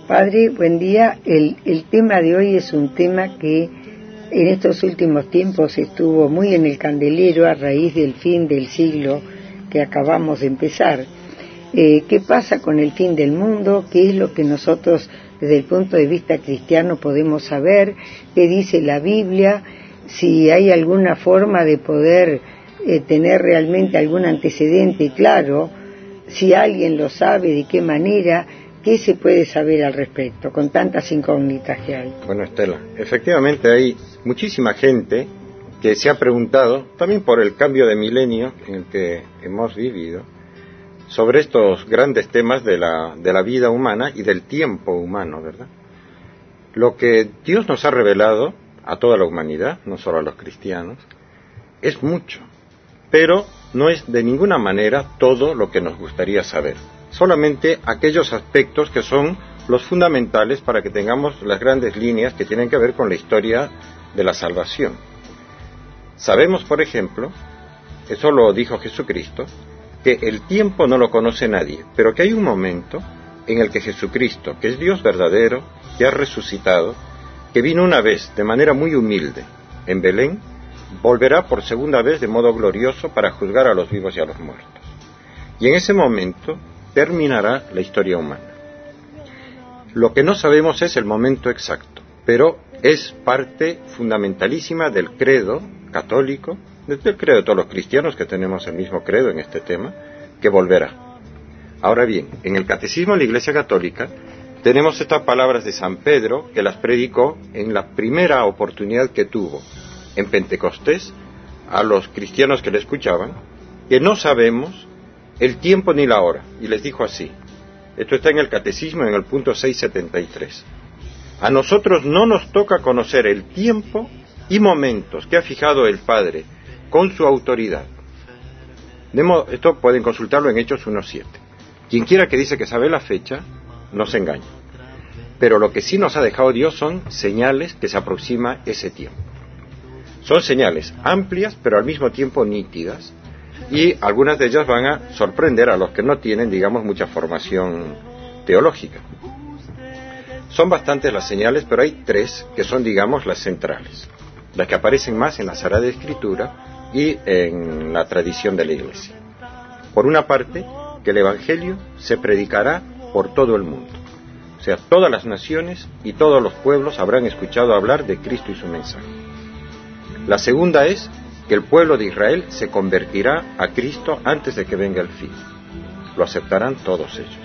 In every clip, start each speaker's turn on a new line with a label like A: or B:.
A: Padre, buen día. El tema de hoy es un tema que en estos últimos tiempos estuvo muy en el candelero a raíz del fin del siglo que acabamos de empezar. ¿Qué pasa con el fin del mundo? ¿Qué es lo que nosotros desde el punto de vista cristiano podemos saber? ¿Qué dice la Biblia? Si hay alguna forma de poder tener realmente algún antecedente claro, si alguien lo sabe, de qué manera, ¿qué se puede saber al respecto con tantas incógnitas que hay?
B: Bueno, Estela, efectivamente hay muchísima gente que se ha preguntado, también por el cambio de milenio en el que hemos vivido, sobre estos grandes temas de la vida humana y del tiempo humano, ¿verdad? Lo que Dios nos ha revelado a toda la humanidad, no solo a los cristianos, es mucho, pero no es de ninguna manera todo lo que nos gustaría saber. Solamente aquellos aspectos que son los fundamentales para que tengamos las grandes líneas que tienen que ver con la historia de la salvación. Sabemos, por ejemplo, eso lo dijo Jesucristo, que el tiempo no lo conoce nadie, pero que hay un momento en el que Jesucristo, que es Dios verdadero, que ha resucitado, que vino una vez de manera muy humilde en Belén, volverá por segunda vez de modo glorioso para juzgar a los vivos y a los muertos. Y en ese momento terminará la historia humana. Lo que no sabemos es el momento exacto, pero es parte fundamentalísima del credo católico, del credo de todos los cristianos que tenemos el mismo credo en este tema, que volverá. Ahora bien, en el Catecismo de la Iglesia Católica tenemos estas palabras de San Pedro, que las predicó en la primera oportunidad que tuvo en Pentecostés a los cristianos que le escuchaban, que no sabemos el tiempo ni la hora, y les dijo así. Esto está en el Catecismo, en el punto 673. A nosotros no nos toca conocer el tiempo y momentos que ha fijado el Padre con su autoridad. Esto pueden consultarlo en Hechos 1.7. Quien quiera que dice que sabe la fecha, no se engaña. Pero lo que sí nos ha dejado Dios son señales que se aproxima ese tiempo. Son señales amplias, pero al mismo tiempo nítidas, y algunas de ellas van a sorprender a los que no tienen, digamos, mucha formación teológica. Son bastantes las señales, pero hay tres que son, digamos, las centrales, las que aparecen más en la Sagrada Escritura y en la tradición de la Iglesia. Por una parte, que el Evangelio se predicará por todo el mundo. O sea, todas las naciones y todos los pueblos habrán escuchado hablar de Cristo y su mensaje. La segunda es que el pueblo de Israel se convertirá a Cristo antes de que venga el fin. Lo aceptarán todos ellos.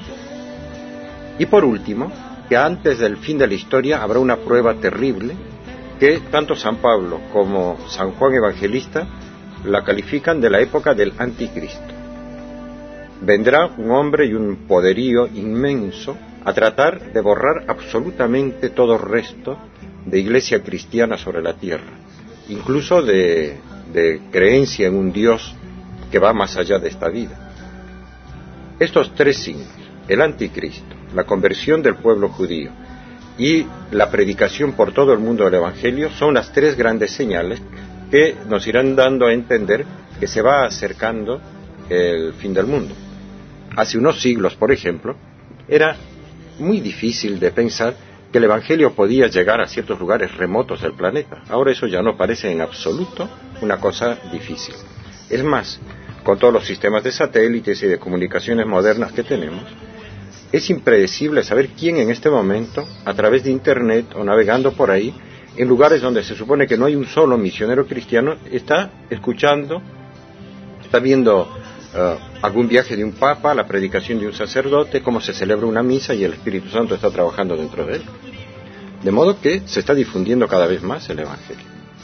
B: Y por último, que antes del fin de la historia habrá una prueba terrible que tanto San Pablo como San Juan Evangelista la califican de la época del anticristo. Vendrá un hombre y un poderío inmenso a tratar de borrar absolutamente todo resto de iglesia cristiana sobre la tierra, incluso de creencia en un Dios que va más allá de esta vida. Estos tres signos, el anticristo, la conversión del pueblo judío y la predicación por todo el mundo del Evangelio, son las tres grandes señales que nos irán dando a entender que se va acercando el fin del mundo. Hace unos siglos, por ejemplo, era muy difícil de pensar que el Evangelio podía llegar a ciertos lugares remotos del planeta. Ahora eso ya no parece en absoluto una cosa difícil. Es más, con todos los sistemas de satélites y de comunicaciones modernas que tenemos, es impredecible saber quién en este momento, a través de Internet o navegando por ahí, en lugares donde se supone que no hay un solo misionero cristiano, está escuchando, está viendo algún viaje de un papa, la predicación de un sacerdote, cómo se celebra una misa y el Espíritu Santo está trabajando dentro de él. De modo que se está difundiendo cada vez más el Evangelio.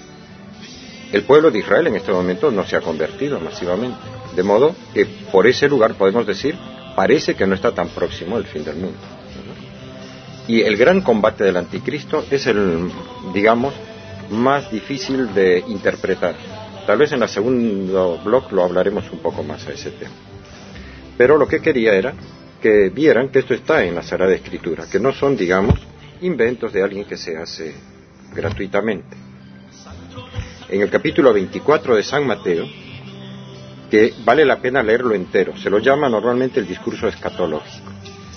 B: El pueblo de Israel en este momento no se ha convertido masivamente, de modo que por ese lugar podemos decir, parece que no está tan próximo el fin del mundo. Y el gran combate del anticristo es el, digamos, más difícil de interpretar. Tal vez en el segundo blog lo hablaremos un poco más a ese tema. Pero lo que quería era que vieran que esto está en la Sagrada Escritura, que no son, digamos, inventos de alguien que se hace gratuitamente. En el capítulo 24 de San Mateo, que vale la pena leerlo entero, se lo llama normalmente el discurso escatológico.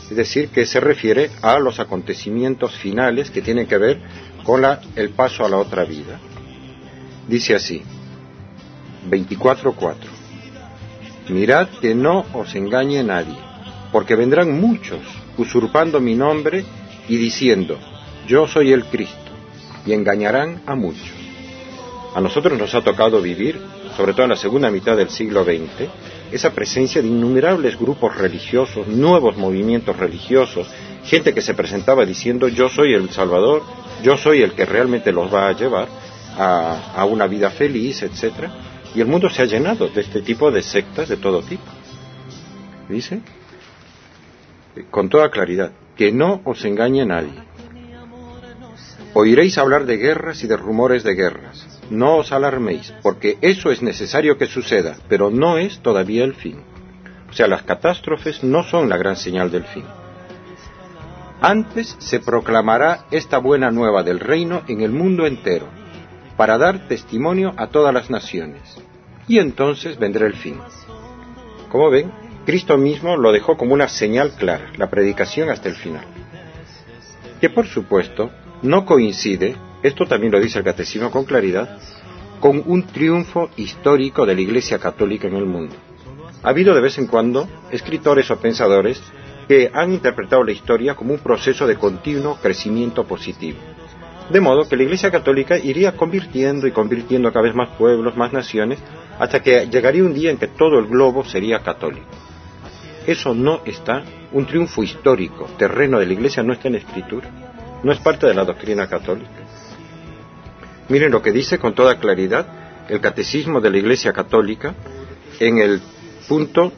B: es decir, que se refiere a los acontecimientos finales que tienen que ver con el paso a la otra vida. Dice así, 24:4: mirad que no os engañe nadie, porque vendrán muchos usurpando mi nombre y diciendo, yo soy el Cristo, y engañarán a muchos. A nosotros nos ha tocado vivir, sobre todo en la segunda mitad del siglo XX, esa presencia de innumerables grupos religiosos, nuevos movimientos religiosos, gente que se presentaba diciendo yo soy el Salvador, yo soy el que realmente los va a llevar a una vida feliz, etcétera. Y el mundo se ha llenado de este tipo de sectas de todo tipo. Dice, con toda claridad, que no os engañe nadie. Oiréis hablar de guerras y de rumores de guerras. No os alarméis, porque eso es necesario que suceda, pero no es todavía el fin. O sea, las catástrofes no son la gran señal del fin. Antes se proclamará esta buena nueva del reino en el mundo entero, para dar testimonio a todas las naciones. Y entonces vendrá el fin. Como ven, Cristo mismo lo dejó como una señal clara, la predicación hasta el final. Que por supuesto no coincide, esto también lo dice el Catecismo con claridad, con un triunfo histórico de la Iglesia Católica en el mundo. Ha habido de vez en cuando escritores o pensadores que han interpretado la historia como un proceso de continuo crecimiento positivo. De modo que la Iglesia Católica iría convirtiendo y convirtiendo cada vez más pueblos, más naciones, hasta que llegaría un día en que todo el globo sería católico. Eso no está, un triunfo histórico, terreno de la Iglesia, no está en la Escritura, no es parte de la doctrina católica. Miren lo que dice con toda claridad el Catecismo de la Iglesia Católica en el punto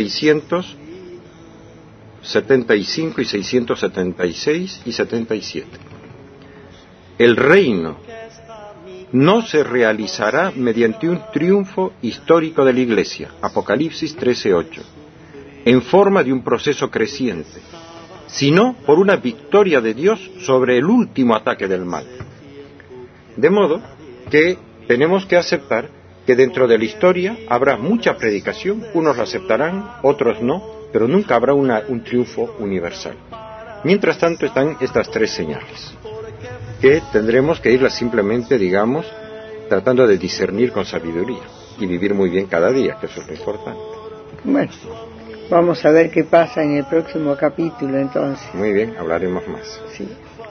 B: 675 y 676 y 77. El reino no se realizará mediante un triunfo histórico de la Iglesia, Apocalipsis 13:8, en forma de un proceso creciente, sino por una victoria de Dios sobre el último ataque del mal. De modo que tenemos que aceptar que dentro de la historia habrá mucha predicación, unos la aceptarán, otros no, pero nunca habrá un triunfo universal. Mientras tanto están estas tres señales, que tendremos que irlas simplemente, digamos, tratando de discernir con sabiduría y vivir muy bien cada día, que eso es lo importante.
A: Bueno, vamos a ver qué pasa en el próximo capítulo entonces.
B: Muy bien, hablaremos más.
A: Sí.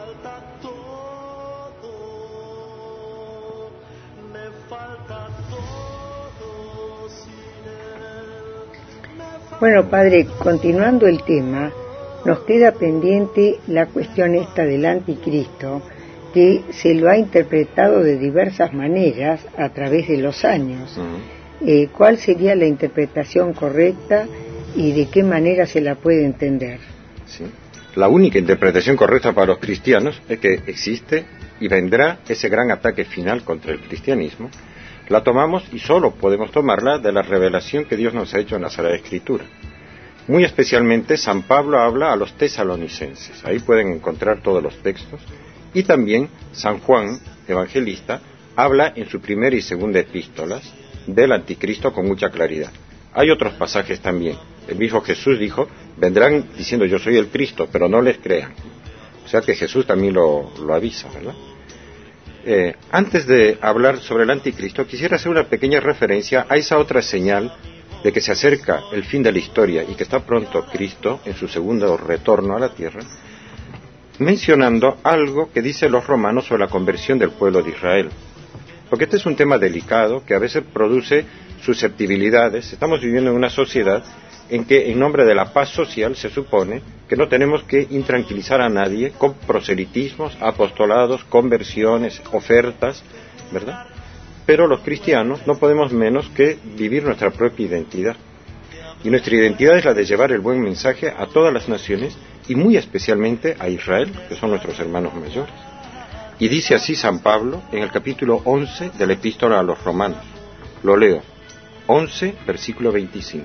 A: Bueno, padre, continuando el tema, nos queda pendiente la cuestión esta del anticristo, que se lo ha interpretado de diversas maneras a través de los años. ¿Cuál sería la interpretación correcta y de qué manera se la puede entender?
B: Sí. La única interpretación correcta para los cristianos es que existe y vendrá ese gran ataque final contra el cristianismo. La tomamos y solo podemos tomarla de la revelación que Dios nos ha hecho en la Sagrada Escritura. Muy especialmente San Pablo habla a los tesalonicenses, ahí pueden encontrar todos los textos, y también San Juan, evangelista, habla en su primera y segunda epístolas del anticristo con mucha claridad. Hay otros pasajes también. El mismo Jesús dijo, vendrán diciendo yo soy el Cristo, pero no les crean. O sea que Jesús también lo avisa, ¿verdad? Antes de hablar sobre el anticristo, quisiera hacer una pequeña referencia a esa otra señal de que se acerca el fin de la historia y que está pronto Cristo en su segundo retorno a la tierra, mencionando algo que dicen los romanos sobre la conversión del pueblo de Israel. Porque este es un tema delicado que a veces produce susceptibilidades. Estamos viviendo en una sociedad en que en nombre de la paz social se supone que no tenemos que intranquilizar a nadie con proselitismos, apostolados, conversiones, ofertas, ¿verdad? Pero los cristianos no podemos menos que vivir nuestra propia identidad. Y nuestra identidad es la de llevar el buen mensaje a todas las naciones y muy especialmente a Israel, que son nuestros hermanos mayores. Y dice así San Pablo en el capítulo 11 de la Epístola a los Romanos. Lo leo, 11, versículo 25.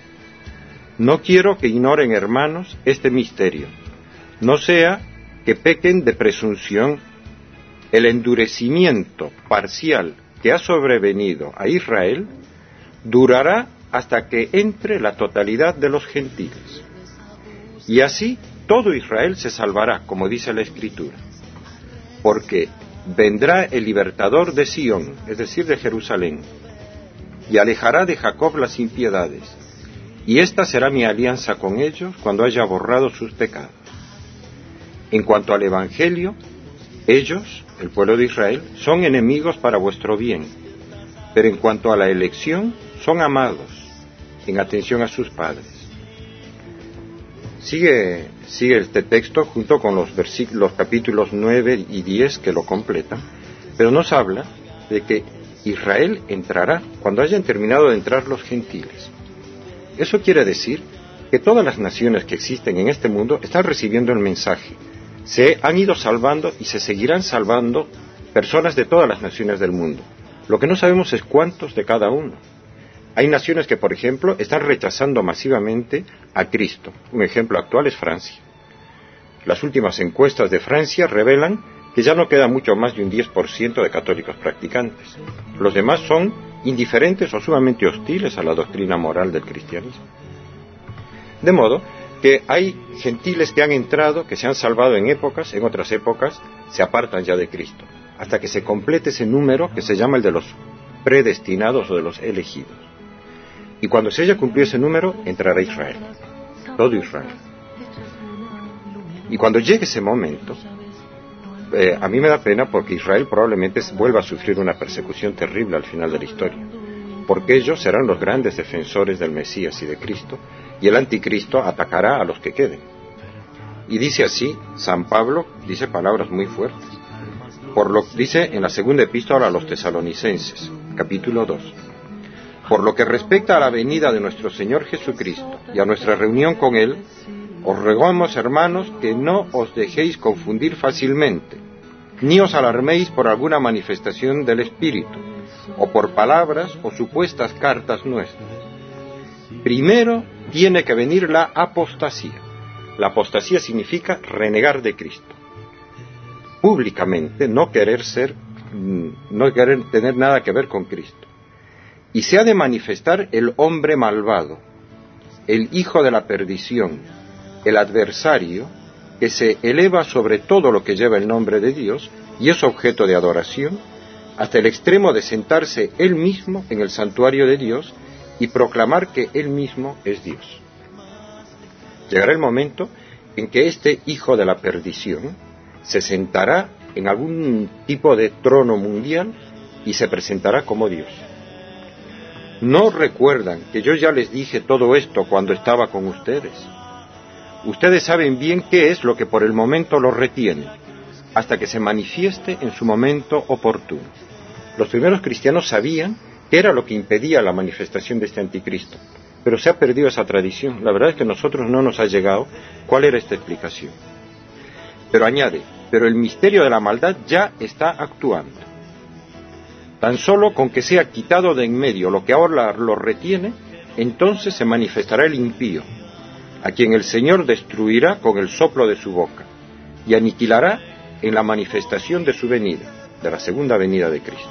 B: No quiero que ignoren, hermanos, este misterio. No sea que pequen de presunción. El endurecimiento parcial que ha sobrevenido a Israel durará hasta que entre la totalidad de los gentiles. Y así todo Israel se salvará, como dice la Escritura, porque vendrá el libertador de Sión, es decir, de Jerusalén, y alejará de Jacob las impiedades, y esta será mi alianza con ellos cuando haya borrado sus pecados. En cuanto al Evangelio, ellos, el pueblo de Israel, son enemigos para vuestro bien, pero en cuanto a la elección, son amados, en atención a sus padres. Sigue este texto junto con los capítulos 9 y 10 que lo completan, pero nos habla de que Israel entrará cuando hayan terminado de entrar los gentiles. Eso quiere decir que todas las naciones que existen en este mundo están recibiendo el mensaje. Se han ido salvando y se seguirán salvando personas de todas las naciones del mundo. Lo que no sabemos es cuántos de cada uno. Hay naciones que, por ejemplo, están rechazando masivamente a Cristo. Un ejemplo actual es Francia. Las últimas encuestas de Francia revelan que ya no queda mucho más de un 10% de católicos practicantes. Los demás son indiferentes o sumamente hostiles a la doctrina moral del cristianismo. De modo que hay gentiles que han entrado, que se han salvado en otras épocas se apartan ya de Cristo, hasta que se complete ese número que se llama el de los predestinados o de los elegidos. Y cuando se haya cumplido ese número, entrará Israel, todo Israel. Y cuando llegue ese momento, a mí me da pena porque Israel probablemente vuelva a sufrir una persecución terrible al final de la historia, porque ellos serán los grandes defensores del Mesías y de Cristo, y el anticristo atacará a los que queden. Y dice así, San Pablo dice palabras muy fuertes, dice en la segunda epístola a los tesalonicenses, capítulo 2, por lo que respecta a la venida de nuestro Señor Jesucristo y a nuestra reunión con Él, os rogamos, hermanos, que no os dejéis confundir fácilmente, ni os alarméis por alguna manifestación del Espíritu, o por palabras o supuestas cartas nuestras. Primero tiene que venir la apostasía. La apostasía significa renegar de Cristo. Públicamente no querer tener nada que ver con Cristo. Y se ha de manifestar el hombre malvado, el hijo de la perdición, el adversario, que se eleva sobre todo lo que lleva el nombre de Dios y es objeto de adoración, hasta el extremo de sentarse él mismo en el santuario de Dios y proclamar que él mismo es Dios. Llegará el momento en que este hijo de la perdición se sentará en algún tipo de trono mundial y se presentará como Dios. ¿No recuerdan que yo ya les dije todo esto cuando estaba con ustedes? Ustedes saben bien qué es lo que por el momento los retiene, hasta que se manifieste en su momento oportuno. Los primeros cristianos sabían qué era lo que impedía la manifestación de este anticristo, pero se ha perdido esa tradición. La verdad es que a nosotros no nos ha llegado cuál era esta explicación. Pero añade, pero el misterio de la maldad ya está actuando. Tan solo con que sea quitado de en medio lo que ahora lo retiene, entonces se manifestará el impío, a quien el Señor destruirá con el soplo de su boca, y aniquilará en la manifestación de su venida, de la segunda venida de Cristo.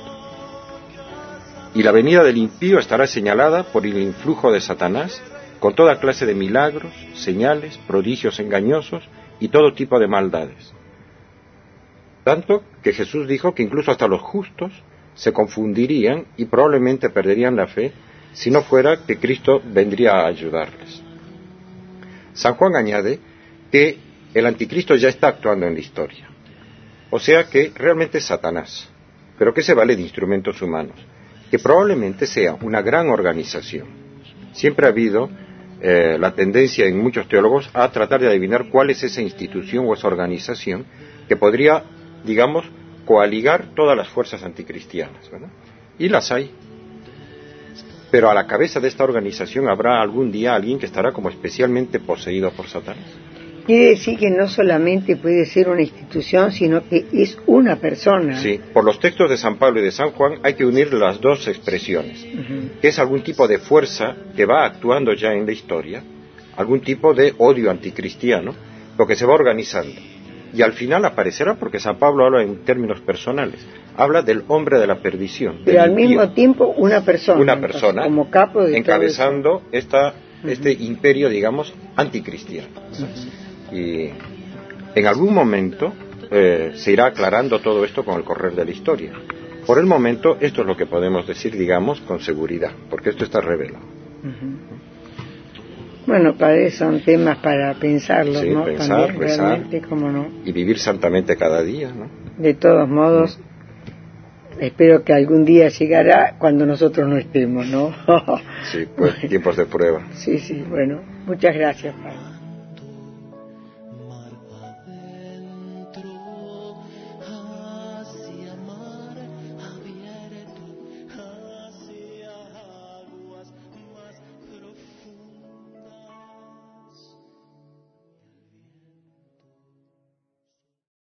B: Y la venida del impío estará señalada por el influjo de Satanás, con toda clase de milagros, señales, prodigios engañosos y todo tipo de maldades. Tanto que Jesús dijo que incluso hasta los justos se confundirían y probablemente perderían la fe si no fuera que Cristo vendría a ayudarles. San Juan añade que el anticristo ya está actuando en la historia, o sea que realmente es Satanás, pero que se vale de instrumentos humanos, que probablemente sea una gran organización. Siempre ha habido la tendencia en muchos teólogos a tratar de adivinar cuál es esa institución o esa organización que podría, digamos, coaligar todas las fuerzas anticristianas, ¿verdad? Y las hay. Pero a la cabeza de esta organización habrá algún día alguien que estará como especialmente poseído por Satanás.
A: Quiere decir que no solamente puede ser una institución, sino que es una persona.
B: Sí, por los textos de San Pablo y de San Juan hay que unir las dos expresiones, que es algún tipo de fuerza que va actuando ya en la historia, algún tipo de odio anticristiano, lo que se va organizando. Y al final aparecerá, porque San Pablo habla en términos personales, habla del hombre de la perdición.
A: Pero al mismo tiempo una persona
B: entonces,
A: como capo de
B: encabezando esta este imperio, digamos, anticristiano. Y en algún momento se irá aclarando todo esto con el correr de la historia. Por el momento, esto es lo que podemos decir, digamos, con seguridad, porque esto está revelado.
A: Bueno, son temas para pensarlos,
B: sí,
A: ¿no?
B: Pensar,
A: también,
B: rezar,
A: realmente, cómo no.
B: y vivir santamente cada día, ¿no?
A: De todos modos, espero que algún día llegará cuando nosotros no estemos, ¿no?
B: Sí, pues tiempos de prueba.
A: Sí, bueno, muchas gracias, Padre.